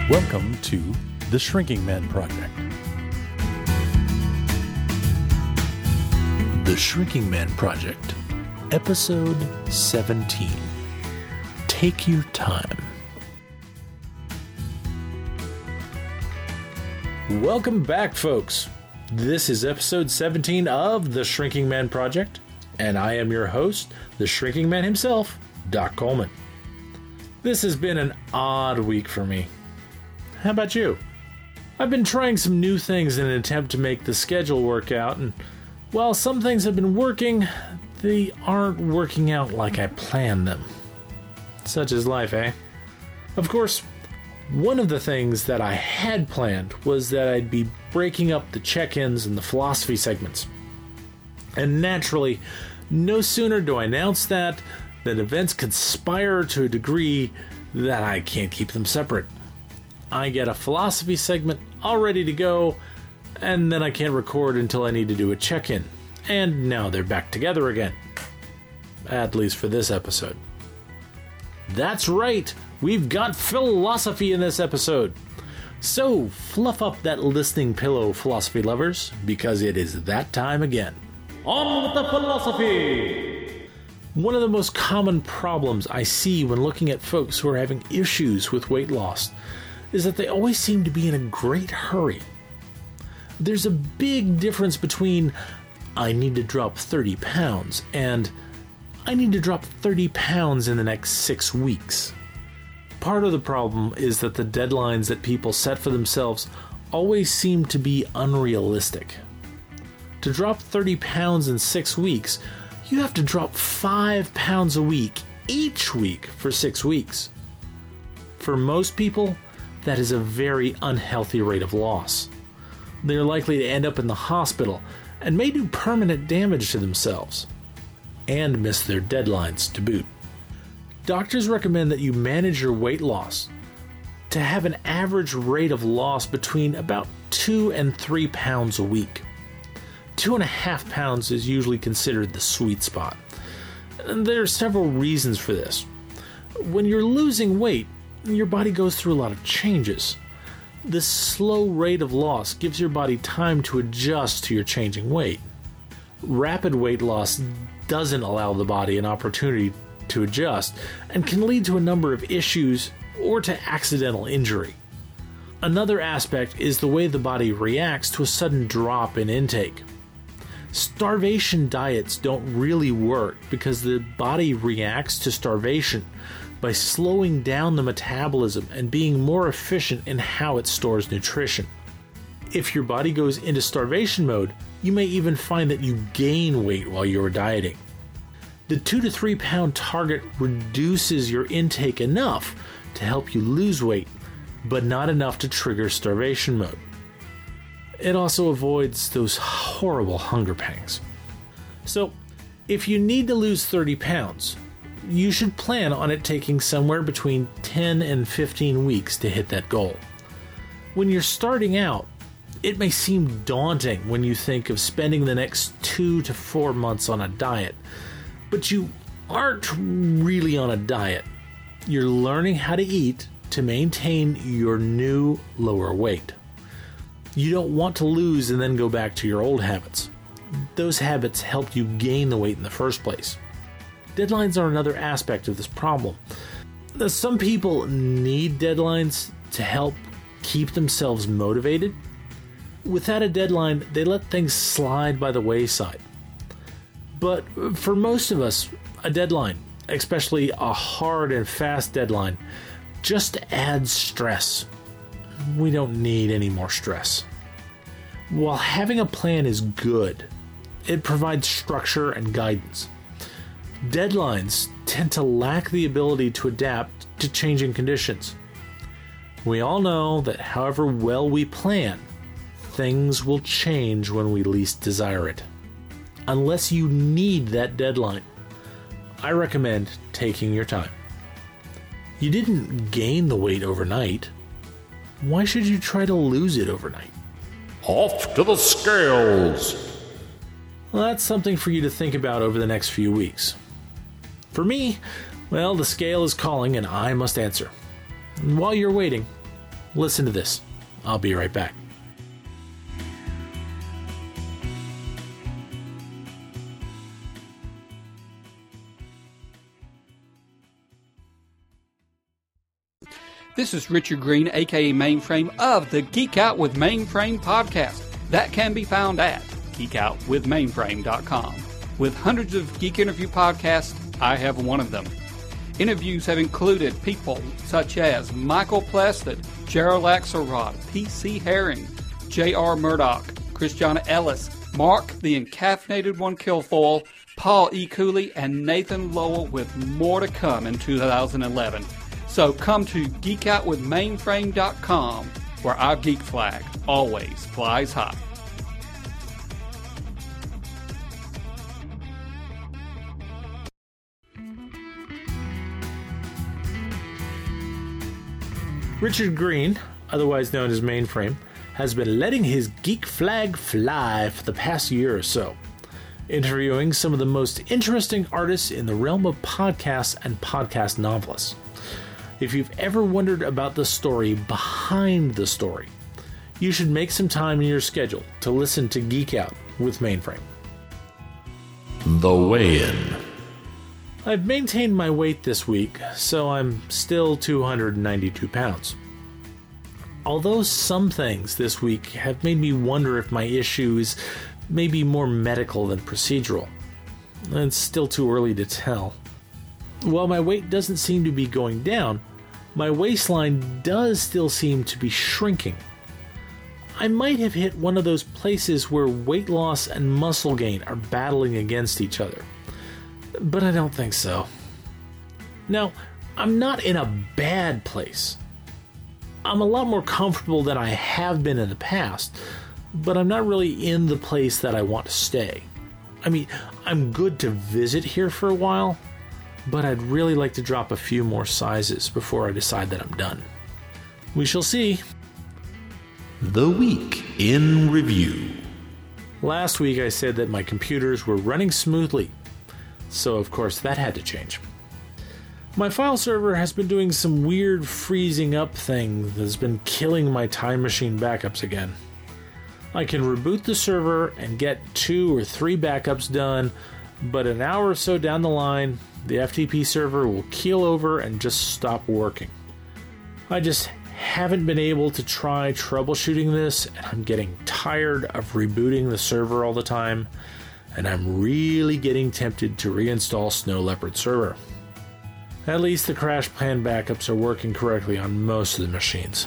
Welcome to The Shrinking Man Project. The Shrinking Man Project, Episode 17. Take Your Time. Welcome back, folks. This is Episode 17 of The Shrinking Man Project, and I am your host, The Shrinking Man himself, Doc Coleman. This has been an odd week for me. How about you? I've been trying some new things in an attempt to make the schedule work out, and while some things have been working, they aren't working out like I planned them. Such is life, eh? Of course, one of the things that I had planned was that I'd be breaking up the check-ins and the philosophy segments. And naturally, no sooner do I announce that than events conspire to a degree that I can't keep them separate. I get a philosophy segment all ready to go, and then I can't record until I need to do a check-in. And now they're back together again. At least for this episode. That's right, we've got philosophy in this episode. So, fluff up that listening pillow, philosophy lovers, because it is that time again. On with the philosophy! One of the most common problems I see when looking at folks who are having issues with weight loss is that they always seem to be in a great hurry. There's a big difference between I need to drop 30 pounds and I need to drop 30 pounds in the next 6 weeks. Part of the problem is that the deadlines that people set for themselves always seem to be unrealistic. To drop 30 pounds in 6 weeks, you have to drop 5 pounds a week, each week for 6 weeks. For most people, that is a very unhealthy rate of loss. They're likely to end up in the hospital and may do permanent damage to themselves and miss their deadlines to boot. Doctors recommend that you manage your weight loss to have an average rate of loss between about 2 and 3 pounds a week. 2.5 pounds is usually considered the sweet spot. And there are several reasons for this. When you're losing weight, your body goes through a lot of changes. This slow rate of loss gives your body time to adjust to your changing weight. Rapid weight loss doesn't allow the body an opportunity to adjust and can lead to a number of issues or to accidental injury. Another aspect is the way the body reacts to a sudden drop in intake. Starvation diets don't really work because the body reacts to starvation by slowing down the metabolism and being more efficient in how it stores nutrition. If your body goes into starvation mode, you may even find that you gain weight while you're dieting. The 2 to 3 pound target reduces your intake enough to help you lose weight, but not enough to trigger starvation mode. It also avoids those horrible hunger pangs. So, if you need to lose 30 pounds, you should plan on it taking somewhere between 10 and 15 weeks to hit that goal. When you're starting out, it may seem daunting when you think of spending the next 2 to 4 months on a diet, but you aren't really on a diet. You're learning how to eat to maintain your new lower weight. You don't want to lose and then go back to your old habits. Those habits helped you gain the weight in the first place. Deadlines are another aspect of this problem. Some people need deadlines to help keep themselves motivated. Without a deadline, they let things slide by the wayside. But for most of us, a deadline, especially a hard and fast deadline, just adds stress. We don't need any more stress. While having a plan is good, it provides structure and guidance. Deadlines tend to lack the ability to adapt to changing conditions. We all know that however well we plan, things will change when we least desire it. Unless you need that deadline, I recommend taking your time. You didn't gain the weight overnight. Why should you try to lose it overnight? Off to the scales! Well, that's something for you to think about over the next few weeks. For me, well, the scale is calling and I must answer. And while you're waiting, Listen to this. I'll be right back. This is Richard Green, aka Mainframe, of the Geek Out with Mainframe podcast. That can be found at geekoutwithmainframe.com. With hundreds of geek interview podcasts, I have one of them. Interviews have included people such as Michael Plested, Gerald Axelrod, P.C. Herring, J.R. Murdoch, Christiana Ellis, Mark the Encaffeinated One Kilfoyle, Paul E. Cooley, and Nathan Lowell, with more to come in 2011. So come to geekoutwithmainframe.com, where our geek flag always flies high. Richard Green, otherwise known as Mainframe, has been letting his geek flag fly for the past year or so, interviewing some of the most interesting artists in the realm of podcasts and podcast novelists. If you've ever wondered about the story behind the story, you should make some time in your schedule to listen to Geek Out with Mainframe. The Weigh-In. I've maintained my weight this week, so I'm still 292 pounds. Although some things this week have made me wonder if my issue is maybe more medical than procedural. It's still too early to tell. While my weight doesn't seem to be going down, my waistline does still seem to be shrinking. I might have hit one of those places where weight loss and muscle gain are battling against each other, but I don't think so. Now, I'm not in a bad place. I'm a lot more comfortable than I have been in the past, but I'm not really in the place that I want to stay. I mean, I'm good to visit here for a while, but I'd really like to drop a few more sizes before I decide that I'm done. We shall see. The Week in Review. Last week I said that my computers were running smoothly, so of course that had to change. My file server has been doing some weird freezing up thing that's been killing my Time Machine backups again. I can reboot the server and get 2 or 3 backups done, but an hour or so down the line, the FTP server will keel over and just stop working. I just haven't been able to try troubleshooting this, and I'm getting tired of rebooting the server all the time, and I'm really getting tempted to reinstall Snow Leopard server. At least the CrashPlan backups are working correctly on most of the machines.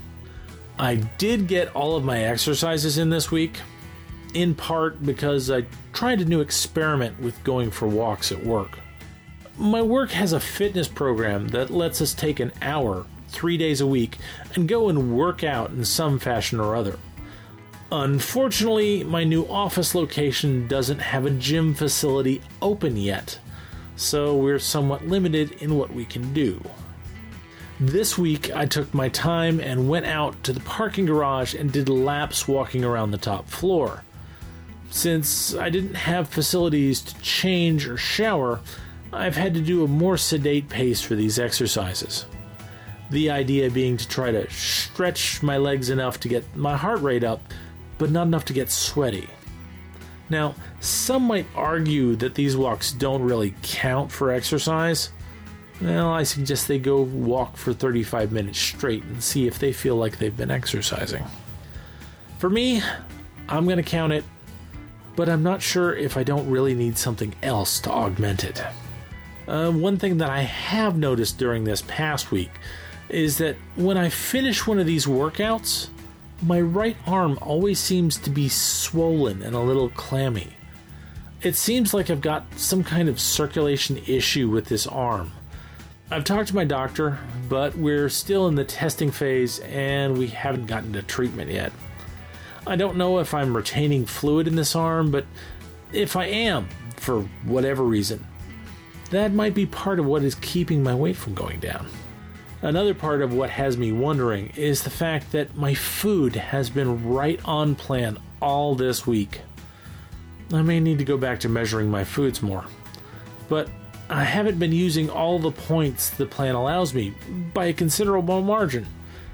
I did get all of my exercises in this week, in part because I tried a new experiment with going for walks at work. My work has a fitness program that lets us take an hour, 3 days a week, and go and work out in some fashion or other. Unfortunately, my new office location doesn't have a gym facility open yet, so we're somewhat limited in what we can do. This week, I took my time and went out to the parking garage and did laps walking around the top floor. Since I didn't have facilities to change or shower, I've had to do a more sedate pace for these exercises. The idea being to try to stretch my legs enough to get my heart rate up, but not enough to get sweaty. Now, some might argue that these walks don't really count for exercise. Well, I suggest they go walk for 35 minutes straight and see if they feel like they've been exercising. For me, I'm going to count it, but I'm not sure if I don't really need something else to augment it. One thing that I have noticed during this past week is that when I finish one of these workouts, my right arm always seems to be swollen and a little clammy. It seems like I've got some kind of circulation issue with this arm. I've talked to my doctor, but we're still in the testing phase and we haven't gotten to treatment yet. I don't know if I'm retaining fluid in this arm, but if I am, for whatever reason, that might be part of what is keeping my weight from going down. Another part of what has me wondering is the fact that my food has been right on plan all this week. I may need to go back to measuring my foods more, but I haven't been using all the points the plan allows me by a considerable margin.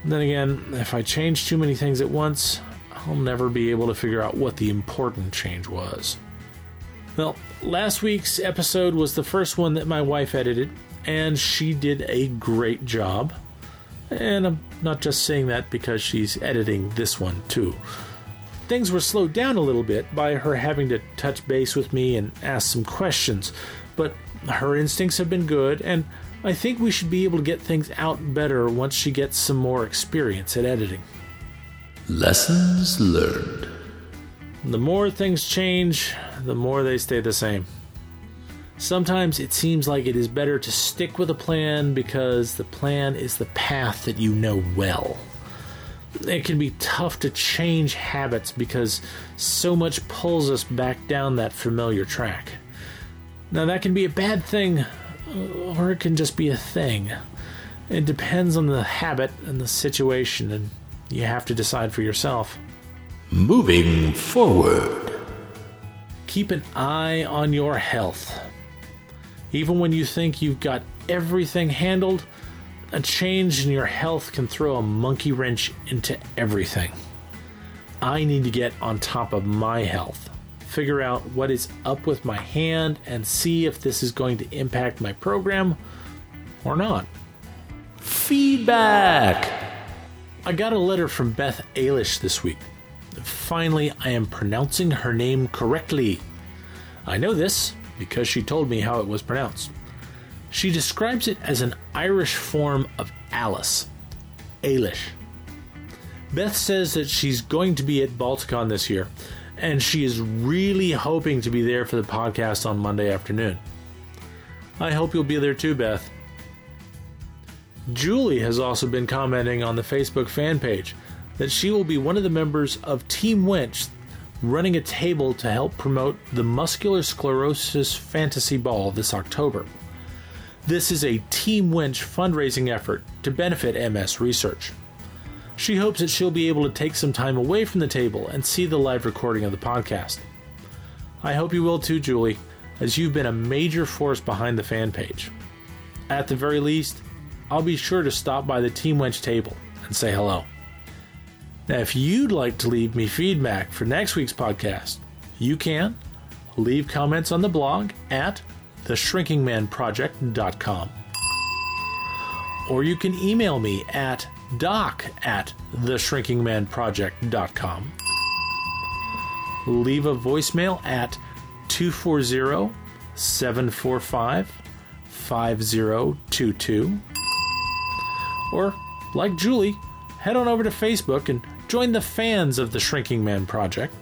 Then again, if I change too many things at once, I'll never be able to figure out what the important change was. Well, last week's episode was the first one that my wife edited, and she did a great job. And I'm not just saying that because she's editing this one too. Things were slowed down a little bit by her having to touch base with me and ask some questions, but her instincts have been good, and I think we should be able to get things out better once she gets some more experience at editing. Lessons learned. The more things change, the more they stay the same. Sometimes it seems like it is better to stick with a plan because the plan is the path that you know well. It can be tough to change habits because so much pulls us back down that familiar track. Now that can be a bad thing, or it can just be a thing. It depends on the habit and the situation, and you have to decide for yourself. Moving forward. Keep an eye on your health. Even when you think you've got everything handled, a change in your health can throw a monkey wrench into everything. I need to get on top of my health, figure out what is up with my hand, and see if this is going to impact my program or not. Feedback. I got a letter from Beth Eilish this week. Finally, I am pronouncing her name correctly. I know this because she told me how it was pronounced. She describes it as an Irish form of Alice. Eilish. Beth says that she's going to be at Balticon this year, and she is really hoping to be there for the podcast on Monday afternoon. I hope you'll be there too, Beth. Julie has also been commenting on the Facebook fan page that she will be one of the members of Team Wench running a table to help promote the Muscular Sclerosis Fantasy Ball this October. This is a Team Wench fundraising effort to benefit MS research. She hopes that she'll be able to take some time away from the table and see the live recording of the podcast. I hope you will too, Julie, as you've been a major force behind the fan page. At the very least, I'll be sure to stop by the Team Wench table and say hello. Now, if you'd like to leave me feedback for next week's podcast, you can leave comments on the blog at theshrinkingmanproject.com. Or you can email me at doc@theshrinkingmanproject.com. Leave a voicemail at 240-745-5022. Or, like Julie, head on over to Facebook and join the fans of the Shrinking Man Project.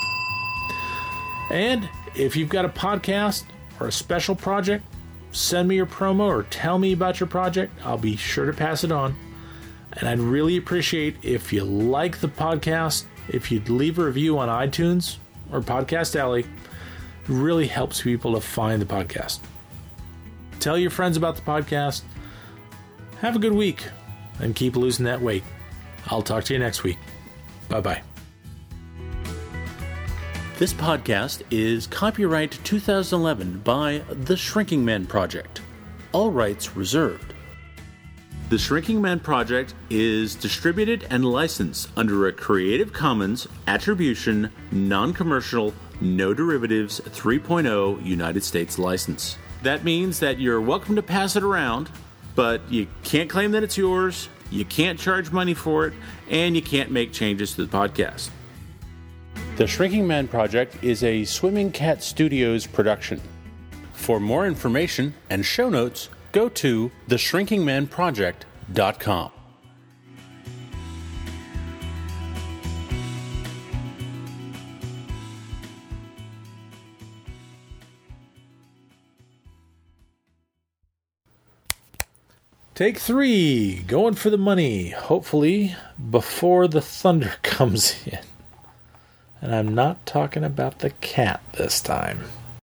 And if you've got a podcast or a special project, send me your promo or tell me about your project. I'll be sure to pass it on. And I'd really appreciate if you like the podcast, if you'd leave a review on iTunes or Podcast Alley. It really helps people to find the podcast. Tell your friends about the podcast. Have a good week and keep losing that weight. I'll talk to you next week. Bye-bye. This podcast is copyright 2011 by The Shrinking Man Project. All rights reserved. The Shrinking Man Project is distributed and licensed under a Creative Commons Attribution, Non-Commercial, No Derivatives 3.0 United States license. That means that you're welcome to pass it around, but you can't claim that it's yours, you can't charge money for it, and you can't make changes to the podcast. The Shrinking Man Project is a Swimming Cat Studios production. For more information and show notes, go to theshrinkingmanproject.com. Take 3, going for the money, hopefully before the thunder comes in. And I'm not talking about the cat this time.